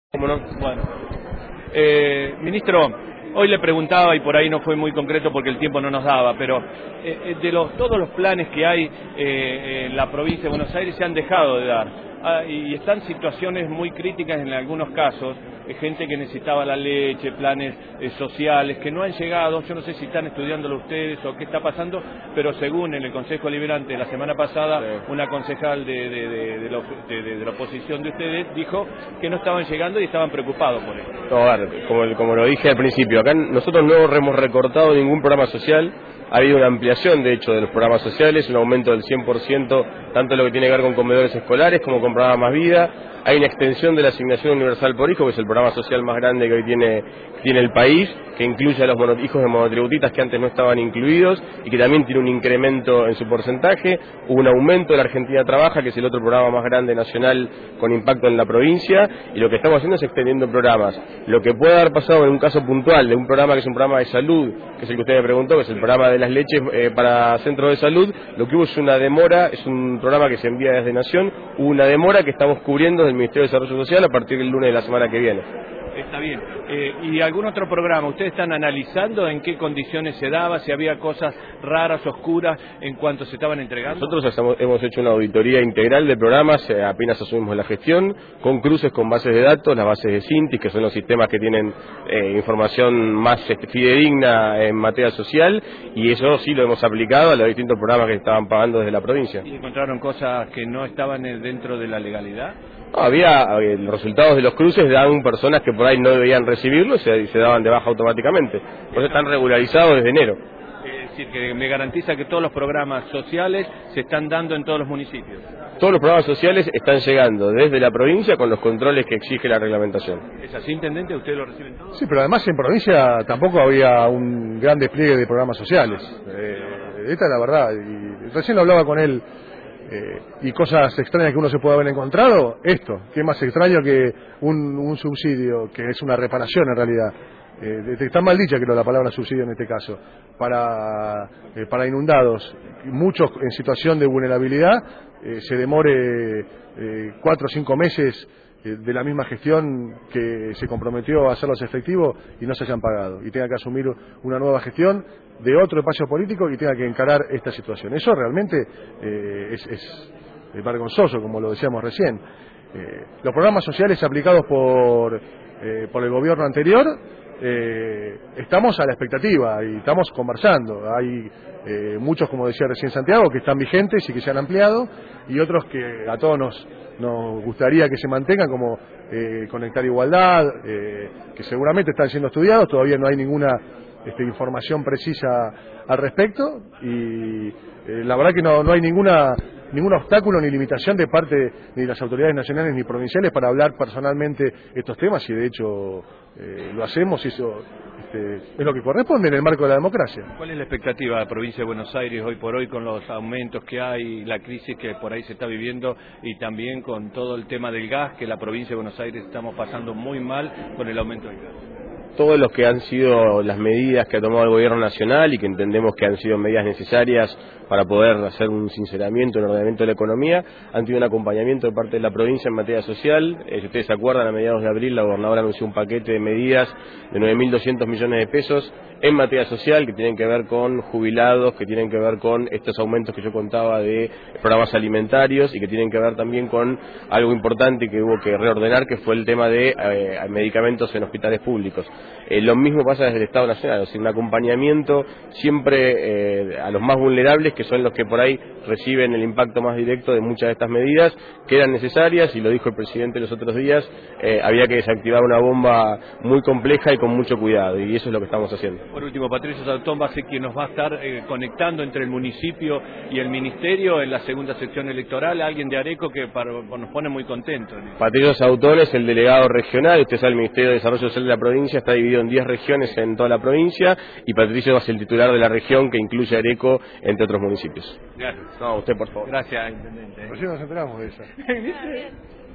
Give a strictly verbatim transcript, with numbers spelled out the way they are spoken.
¿Cómo no? Bueno. Eh, ministro, hoy le preguntaba, y por ahí no fue muy concreto porque el tiempo no nos daba, pero eh, de los, todos los planes que hay eh, en la provincia de Buenos Aires se han dejado de dar. Ah, y están situaciones muy críticas en algunos casos, eh, gente que necesitaba la leche, planes eh, sociales, que no han llegado. Yo no sé si están estudiándolo ustedes o qué está pasando, pero según en el Consejo Liberante la semana pasada, sí, una concejal de, de, de, de, la, de, de, de la oposición de ustedes dijo que no estaban llegando y estaban preocupados por eso. No, a ver, como, como lo dije al principio, acá nosotros no hemos recortado ningún programa social. Ha habido una ampliación, de hecho, de los programas sociales, un aumento del cien por ciento, tanto en lo que tiene que ver con comedores escolares como con programa Más Vida. Hay una extensión de la asignación universal por hijo, que es el programa social más grande que hoy tiene, tiene el país, que incluye a los mono, hijos de monotributistas que antes no estaban incluidos y que también tiene un incremento en su porcentaje. Hubo un aumento de la Argentina Trabaja, que es el otro programa más grande nacional con impacto en la provincia, y lo que estamos haciendo es extendiendo programas. Lo que puede haber pasado en un caso puntual de un programa que es un programa de salud, que es el que usted me preguntó, que es el programa de las leches eh, para centros de salud, lo que hubo es una demora. Es un programa que se envía desde Nación, hubo una demora que estamos cubriendo desde el Ministerio de Desarrollo Social a partir del lunes de la semana que viene. Está bien. Eh, ¿Y algún otro programa? ¿Ustedes están analizando en qué condiciones se daba, si había cosas raras, oscuras, en cuanto se estaban entregando? Nosotros hemos, hemos hecho una auditoría integral de programas, eh, apenas asumimos la gestión, con cruces con bases de datos, las bases de Cintis, que son los sistemas que tienen eh, información más este, fidedigna en materia social, y eso sí lo hemos aplicado a los distintos programas que estaban pagando desde la provincia. ¿Y encontraron cosas que no estaban dentro de la legalidad? No, había eh, los resultados de los cruces dan personas que por ahí no debían recibirlo y se, se daban de baja automáticamente. Por eso están regularizados desde enero. Es decir, que me garantiza que todos los programas sociales se están dando en todos los municipios. Todos los programas sociales están llegando desde la provincia con los controles que exige la reglamentación. ¿Es así, intendente? ¿Ustedes lo reciben todo? Sí, pero además en provincia tampoco había un gran despliegue de programas sociales. Eh, esta es la verdad. Y recién lo hablaba con él. Eh, y cosas extrañas que uno se puede haber encontrado, esto, que es más extraño que un, un subsidio, que es una reparación en realidad, eh, está mal dicha creo la palabra subsidio en este caso, para, eh, para inundados, muchos en situación de vulnerabilidad, eh, se demore eh, cuatro o cinco meses eh, de la misma gestión que se comprometió a hacerlos efectivos y no se hayan pagado, y tenga que asumir una nueva gestión de otro espacio político y tenga que encarar esta situación. Eso realmente eh, es, es, es vergonzoso, como lo decíamos recién. Eh, los programas sociales aplicados por, eh, por el gobierno anterior, eh, estamos a la expectativa y estamos conversando. Hay eh, muchos, como decía recién Santiago, que están vigentes y que se han ampliado, y otros que a todos nos, nos gustaría que se mantengan, como eh, Conectar Igualdad, eh, que seguramente están siendo estudiados. Todavía no hay ninguna Este, información precisa al respecto, y eh, la verdad que no, no hay ninguna ningún obstáculo ni limitación de parte ni de las autoridades nacionales ni provinciales para hablar personalmente estos temas, y de hecho eh, lo hacemos, y eso este, es lo que corresponde en el marco de la democracia. ¿Cuál es la expectativa de la provincia de Buenos Aires hoy por hoy con los aumentos que hay, la crisis que por ahí se está viviendo, y también con todo el tema del gas, que la provincia de Buenos Aires estamos pasando muy mal con el aumento del gas? Todos los que han sido las medidas que ha tomado el gobierno nacional y que entendemos que han sido medidas necesarias para poder hacer un sinceramiento, un ordenamiento de la economía, han tenido un acompañamiento de parte de la provincia en materia social. Eh, si ustedes se acuerdan, a mediados de abril la gobernadora anunció un paquete de medidas de nueve mil doscientos millones de pesos en materia social, que tienen que ver con jubilados, que tienen que ver con estos aumentos que yo contaba de programas alimentarios, y que tienen que ver también con algo importante que hubo que reordenar, que fue el tema de eh, medicamentos en hospitales públicos. Eh, lo mismo pasa desde el Estado Nacional, o sea, un acompañamiento siempre eh, a los más vulnerables, que son los que por ahí reciben el impacto más directo de muchas de estas medidas, que eran necesarias, y lo dijo el presidente los otros días, eh, había que desactivar una bomba muy compleja y con mucho cuidado, y eso es lo que estamos haciendo. Por último, Patricio Sautón va a ser quien nos va a estar eh, conectando entre el municipio y el ministerio en la segunda sección electoral, alguien de Areco que para, nos pone muy contentos. Patricio Sautón es el delegado regional. Usted sabe, el Ministerio de Desarrollo Social de la provincia está dividido en diez regiones en toda la provincia, y Patricio es el titular de la región que incluye Areco, entre otros municipios. Gracias. No, usted por favor. Gracias, intendente. Recién nos enteramos de eso.